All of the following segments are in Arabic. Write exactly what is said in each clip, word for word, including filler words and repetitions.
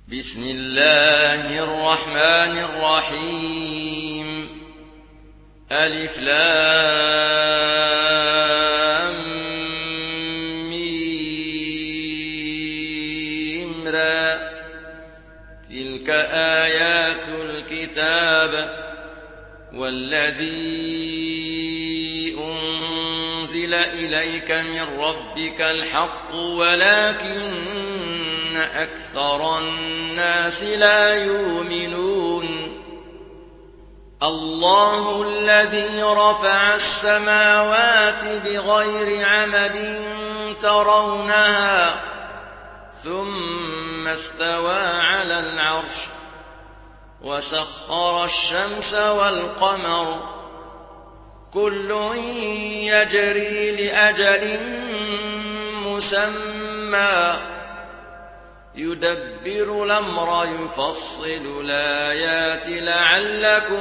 بسم الله الرحمن الرحيم. ألف لام ميم را. تلك آيات الكتاب والذي أنزل إليك من ربك الحق ولكن أكثر الناس لا يؤمنون. الله الذي رفع السماوات بغير عمد ترونها ثم استوى على العرش وسخر الشمس والقمر كل يجري لأجل مسمى يدبر الأمر يفصل الآيات لعلكم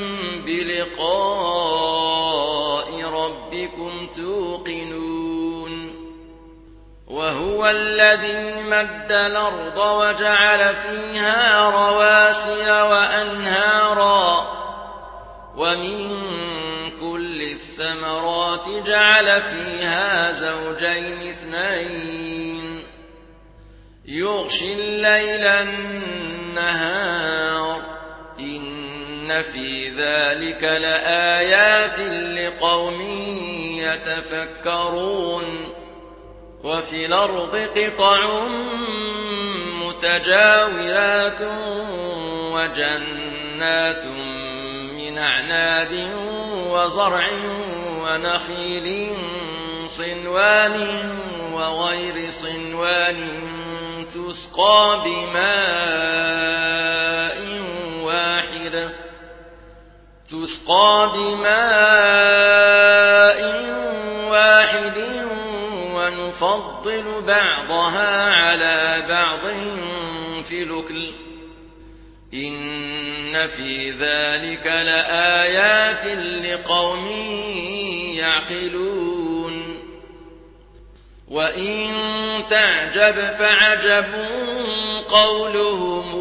بلقاء ربكم توقنون. وهو الذي مد الأرض وجعل فيها رواسي وأنهارا ومن كل الثمرات جعل فيها زوجين اثنين يغشي الليل النهار إن في ذلك لآيات لقوم يتفكرون. وفي الأرض قطع متجاورات وجنات من أعناب وزرع ونخيل صنوان وغير صنوان تسقى بماء واحد تسقى بماء واحد ونفضل بعضها على بعض في الأكل إن في ذلك لآيات لقوم يعقلون. وإن تعجب فعجب قولهم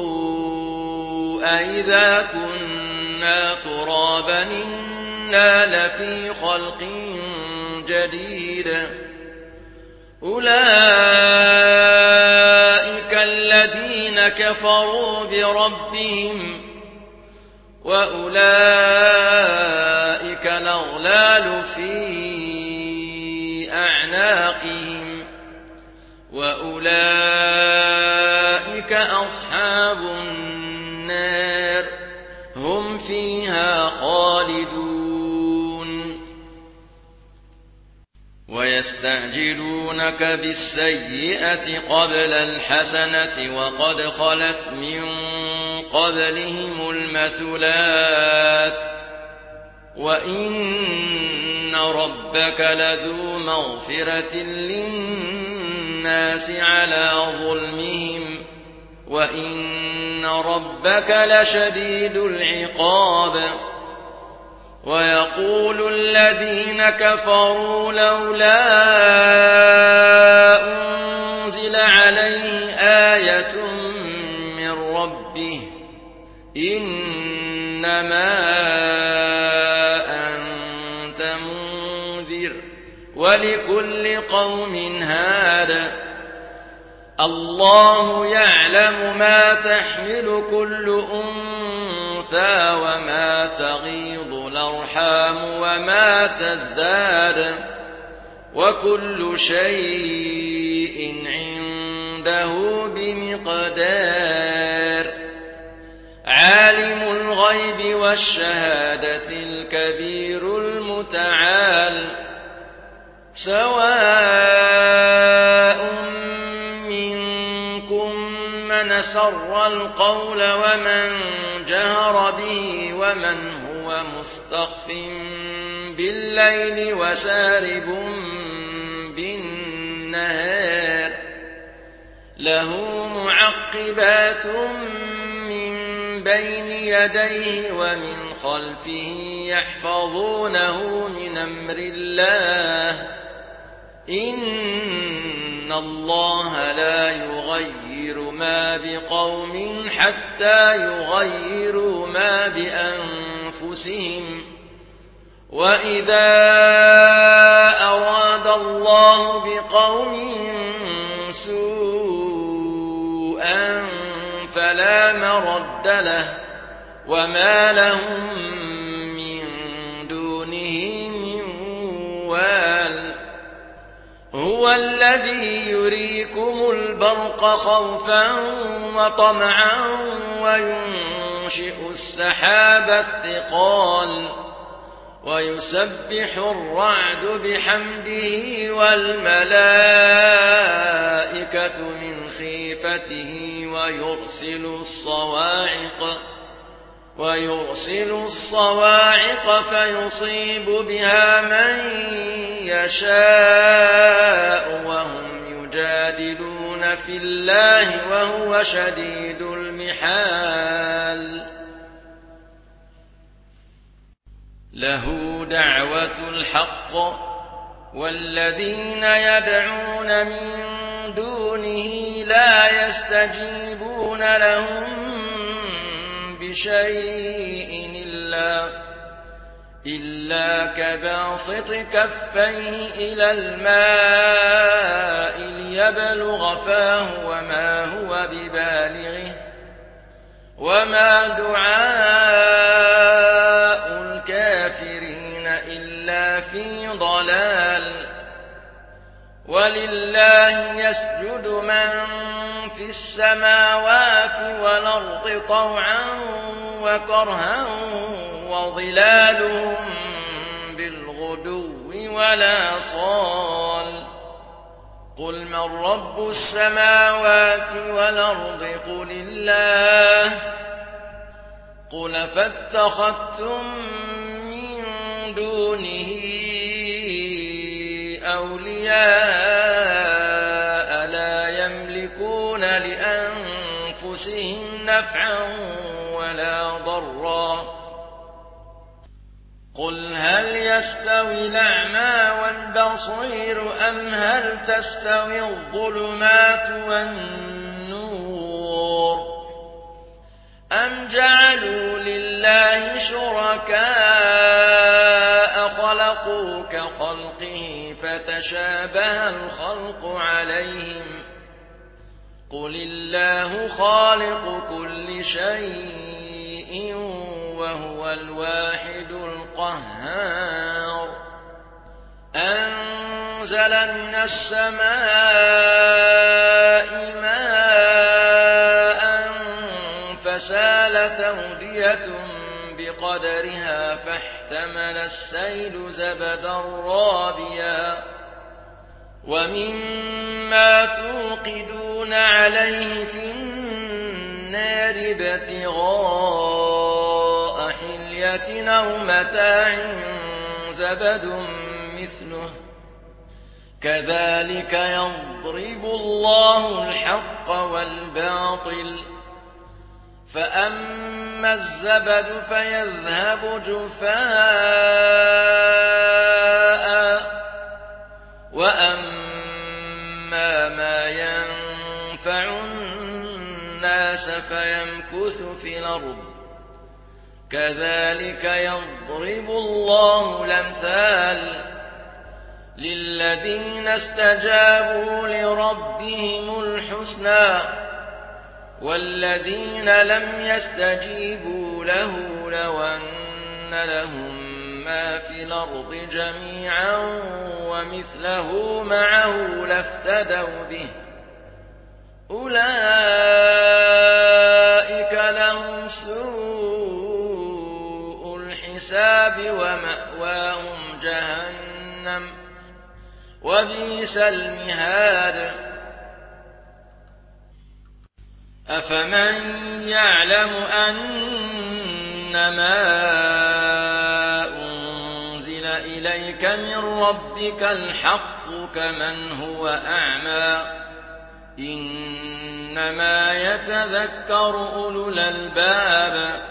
أإذا كنا ترابا إنا لفي خلق جديد. أولئك الذين كفروا بربهم وأولئك الأغلال في أعناقهم وأولئك أصحاب النار هم فيها خالدون. ويستعجلونك بالسيئة قبل الحسنة وقد خلت من قبلهم المثلات وإن ربك لذو مغفرة للناس على ظلمهم وإن ربك لشديد العقاب. ويقول الذين كفروا لولا أنزل عليه آية من ربه إنما ولكل قوم هاد. الله يعلم ما تحمل كل أنثى وما تغيض الأرحام وما تزداد وكل شيء عنده بمقدار. عالم الغيب والشهادة الكبير المتعال سواء منكم من سر القول ومن جهر به ومن هو مستخف بالليل وسارب بالنهار له معقبات من بين يديه ومن خلفه يحفظونه من أمر الله إن الله لا يغير ما بقوم حتى يغيروا ما بأنفسهم وإذا أراد الله بقوم سوءا فلا مرد له وما لهم من دونه من وال هو الذي يريكم البرق خوفا وطمعا وينشئ السحاب الثقال ويسبح الرعد بحمده والملائكة من خيفته ويرسل الصواعق ويرسل الصواعق فيصيب بها من يشاء وهم يجادلون في الله وهو شديد المحال له دعوة الحق والذين يدعون من دونه لا يستجيبون لهم بشيء إلا, إلا كباسط كفيه إلى الماء ليبلغ فاه وما هو ببالغه وما دعاء الكافرين إلا في ضلال ولله يسجد من في السماوات والأرض طوعا وكرها وظلالهم بالغدو ولا صال قل من رب السماوات والأرض قل الله قل فاتخذتم من دونه أولياء لا يملكون لأنفسهم نفعا ولا ضرا قل هل يستوي الأعمى والبصير أم هل تستوي الظلمات والنور أم جعلوا لله شركاء خلقوا كخلقه فتشابه الخلق عليهم قل الله خالق كل شيء وهو الواحد القهار أنزل من السماء ماء فسالت أودية بقدرها فاحتمل السيل زبدا رابيا ومما توقدون عليه في النار ابتغاء حلية أو متاع زبد مثله كذلك يضرب الله الحق والباطل فأما الزبد فيذهب جفاء وأما ما ينفع الناس فيمكث في الأرض كذلك يضرب الله الأمثال للذين استجابوا لربهم الحسنى والذين لم يستجيبوا له لو أن لهم ما في الأرض جميعا ومثله معه لافتدوا به أولئك لهم سوء الحساب ومأواهم جهنم وبئس المهاد أفمن يعلم أنما أنزل إليك من ربك الحق كمن هو أعمى إنما يتذكر أولو الألباب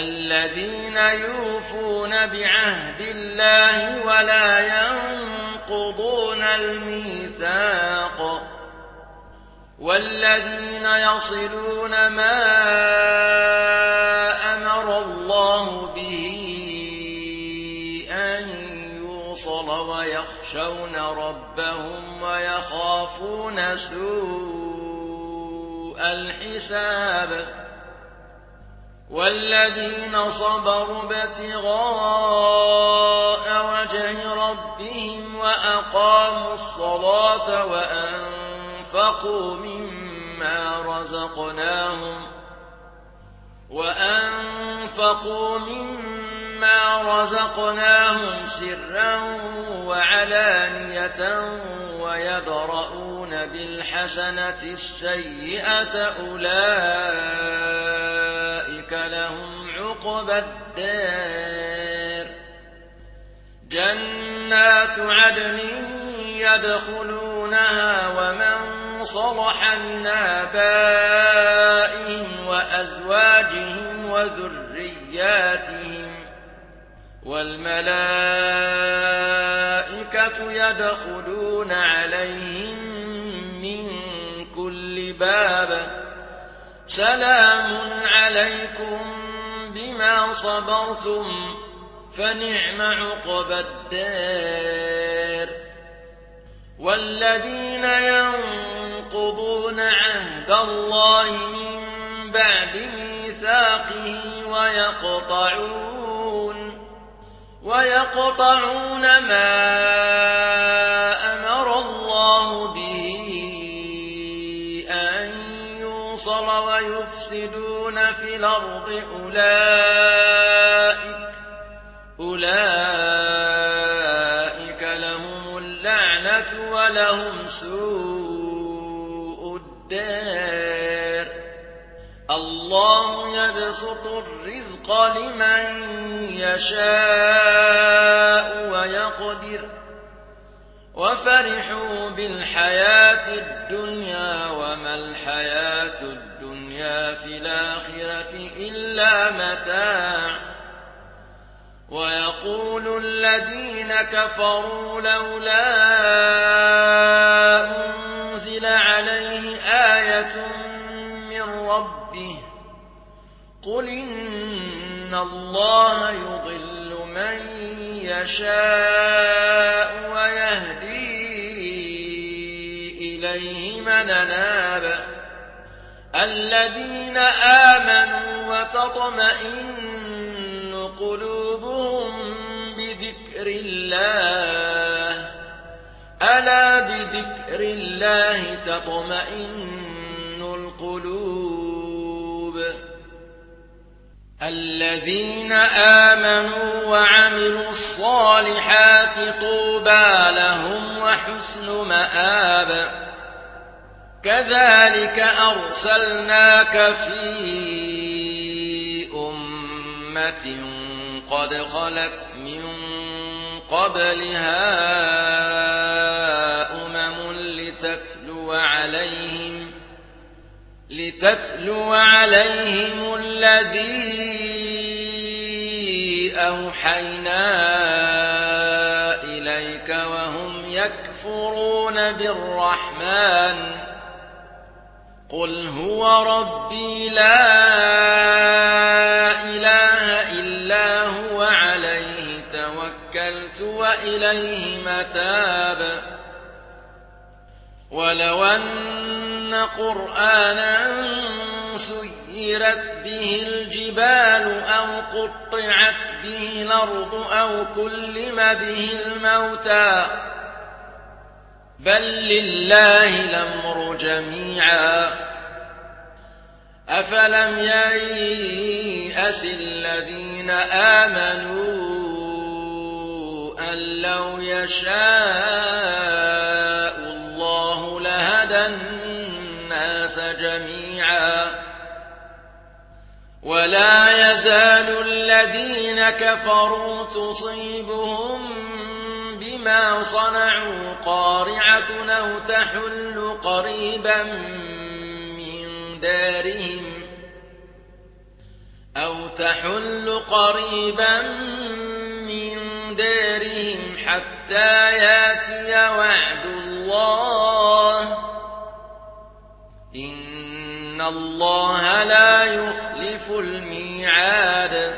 الذين يوفون بعهد الله ولا ينقضون الميثاق والذين يصلون ما أمر الله به أن يوصل ويخشون ربهم ويخافون سوء الحساب والذين صبروا ابتغاء وجه ربهم وأقاموا الصلاة وأنفقوا مما رزقناهم وأنفقوا مما رزقناهم سرا وعلانية ويدرؤون بالحسنة السيئة أولئك لهم عقبى الدار جنات عدن يدخلونها ومن صلح من آبائهم وأزواجهم وذرياتهم والملائكة يدخلون عليهم من كل باب سلام عليكم بما صبرتم فنعم عقبى الدار والذين ينقضون عهد الله من بعد ميثاقه ويقطعون ويقطعون ما أمر الله به أن يوصل ويفسدون في الأرض أولئك أولئك لهم اللعنة ولهم سوء الدار الله يبسط الرزق لمن يشاء ويقدر وفرحوا بالحياة الدنيا وما الحياة الدنيا في الآخرة إلا متاع ويقول الذين كفروا لولا أنزل عليه آية من ربه قل إن الله يضل من يشاء ويهدي إليه من أناب الذين آمنوا وتطمئن قلوبهم بذكر الله ألا بذكر الله تطمئن القلوب الذين آمنوا وعملوا الصالحات طوبى لهم وحسن مآب كذلك أرسلناك في أمة قد خلت من قبلها أمم لتتلو عليهم لتتلو عليهم الذي أوحينا إليك وهم يكفرون بالرحمن قل هو ربي لا إله إلا هو عليه توكلت وإليه متاب ولو أن قرآنا سيرت به الجبال أو قطعت به الأرض أو كلم به الموتى بل لله الأمر جميعا أفلم ييأس الذين آمنوا أن لو يشاء الله لهدى الناس جميعا ولا يزال الذين كفروا تصيبهم بما صنعوا قارعة أو تحل قريبا من دارهم أو تحل قريبا من دارهم حتى حتى ياتي وعد الله إن الله لا يخلف الميعاد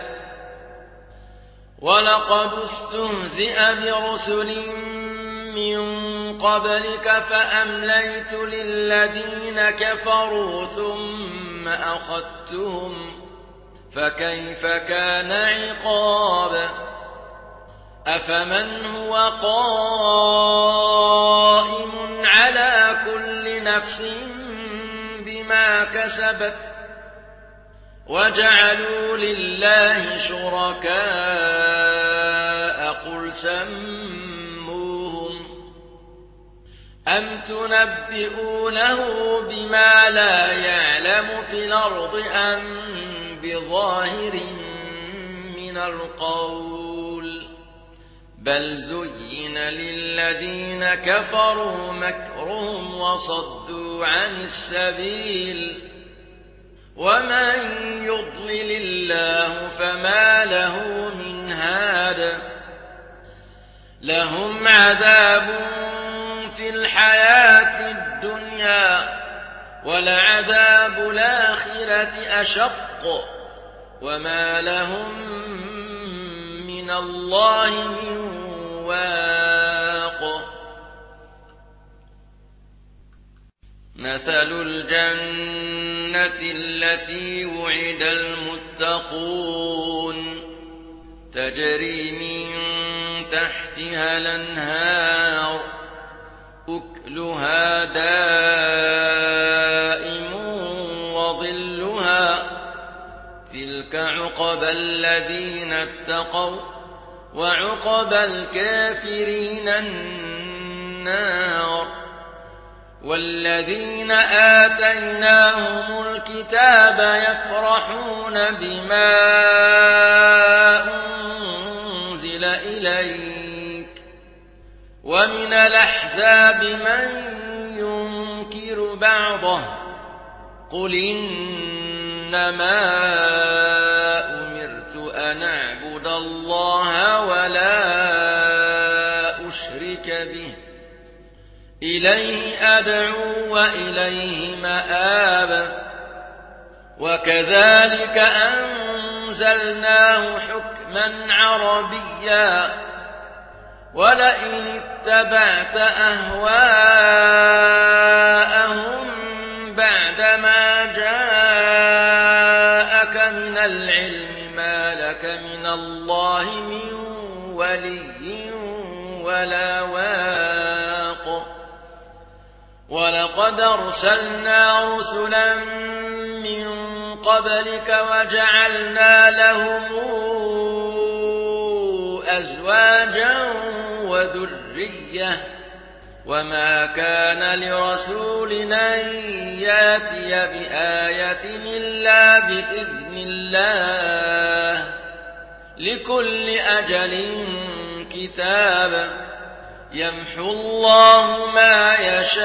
ولقد استهزئ برسل من قبلك فأمليت للذين كفروا ثم أخذتهم فكيف كان عقاب أفمن هو قائم على كل نفس بما كسبت وجعلوا لله شركاء قل سموهم أم تنبئونه بما لا يعلم في الأرض أم بظاهر من القول بل زين للذين كفروا مكرهم وصدوا عن السبيل ومن يضلل الله فما له من هاد لهم عذاب في الحياة الدنيا ولعذاب الآخرة أشق وما لهم من الله من واق مثل الجنة التي وعد المتقون تجري من تحتها الأنهار أكلها دائم وظلها تلك عقبى الذين اتقوا وعقبى الكافرين النار والذين آتيناهم الكتاب يفرحون بما أنزل إليك ومن الأحزاب من ينكر بعضه قل إنما أمرت أن أعبد الله ولا أشرك به إليه أدعو وإليه مآب وكذلك أنزلناه حكما عربيا ولئن اتبعت أهواءهم بعدما جاءك من العلم ما لك من الله من ولي ولا واق ولقد أرسلنا رسلا من قبلك وجعلنا لهم أزواجا وذرية وما كان لرسول أن ياتي بآية إلا بإذن الله لكل أجل كتاب يمحو الله ما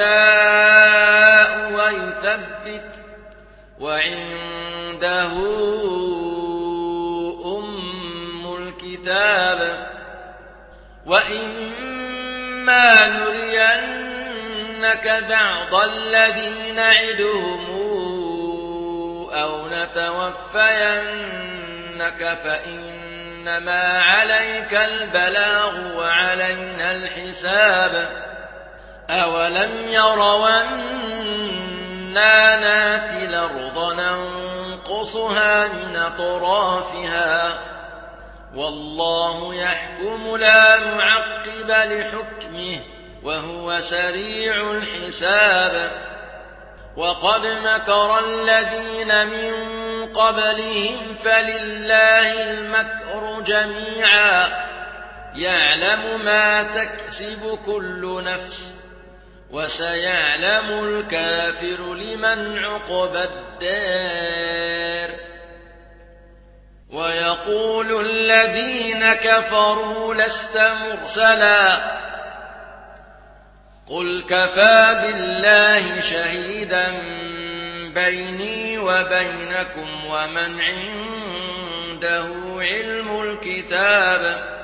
يشاء ويثبت وعنده أم الكتاب وإما نرينك بعض الذي نعدهم أو نتوفينك فإنما عليك البلاغ وعلينا الحساب أولم يروا أنا ناتي الأرض ننقصها من أطرافها والله يحكم لا معقب لحكمه وهو سريع الحساب وقد مكر الذين من قبلهم فلله المكر جميعا يعلم ما تكسب كل نفس وسيعلم الكافر لمن عقبى الدار ويقول الذين كفروا لست مرسلا قل كفى بالله شهيدا بيني وبينكم ومن عنده علم الكتاب